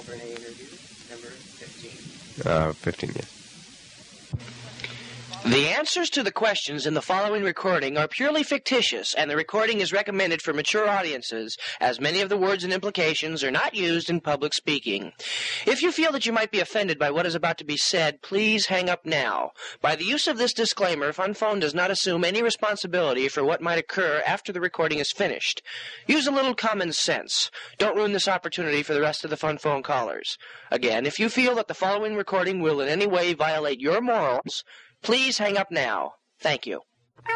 Burnett interview, number 15. 15, yes. The answers to the questions in the following recording are purely fictitious, and the recording is recommended for mature audiences, as many of the words and implications are not used in public speaking. If you feel that you might be offended by what is about to be said, please hang up now. By the use of this disclaimer, Fun Phone does not assume any responsibility for what might occur after the recording is finished. Use a little common sense. Don't ruin this opportunity for the rest of the Fun Phone callers. Again, if you feel that the following recording will in any way violate your morals, please hang up now. Thank you.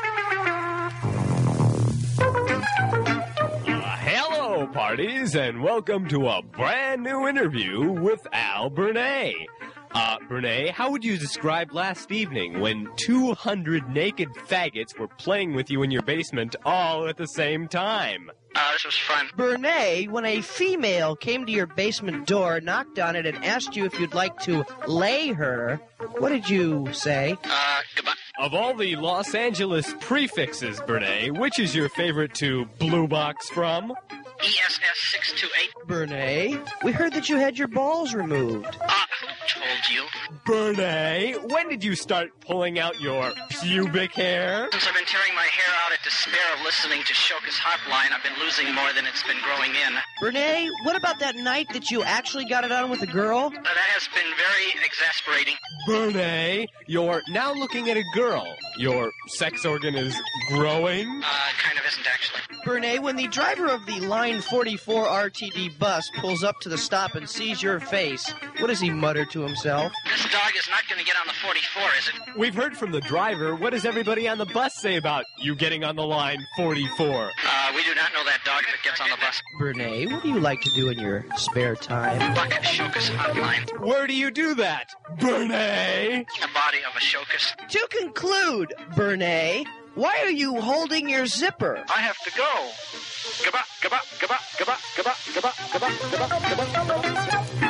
Hello, parties, and welcome to a brand new interview with Al Burnett. Burnett, how would you describe last evening when 200 naked faggots were playing with you in your basement all at the same time? This was fun. Burnett, when a female came to your basement door, knocked on it, and asked you if you'd like to lay her, what did you say? Goodbye. Of all the Los Angeles prefixes, Burnett, which is your favorite to blue box from? ESS 628. Burnett, we heard that you had your balls removed. Told you. Burnett, when did you start pulling out your pubic hair? Since I've been tearing my hair out at despair of listening to Shoka's Hotline, I've been losing more than it's been growing in. Burnett, what about that night that you actually got it on with a girl? That has been very exasperating. Burnett, you're now looking at a girl. Your sex organ is growing? Kind of isn't actually. Burnett, when the driver of the Line 44 RTD bus pulls up to the stop and sees your face, what does he mutter to himself? This dog is not going to get on the 44, is it? We've heard from the driver. What does everybody on the bus say about you getting on the line 44? We do not know that dog if it gets on the bus. Burnett, what do you like to do in your spare time? Fuck Shoka's Hotline. Where do you do that, Burnett? The body of a Shokas. To conclude, Burnett, why are you holding your zipper? I have to go. Goodbye, goodbye, goodbye, goodbye, goodbye, goodbye, goodbye, goodbye, goodbye.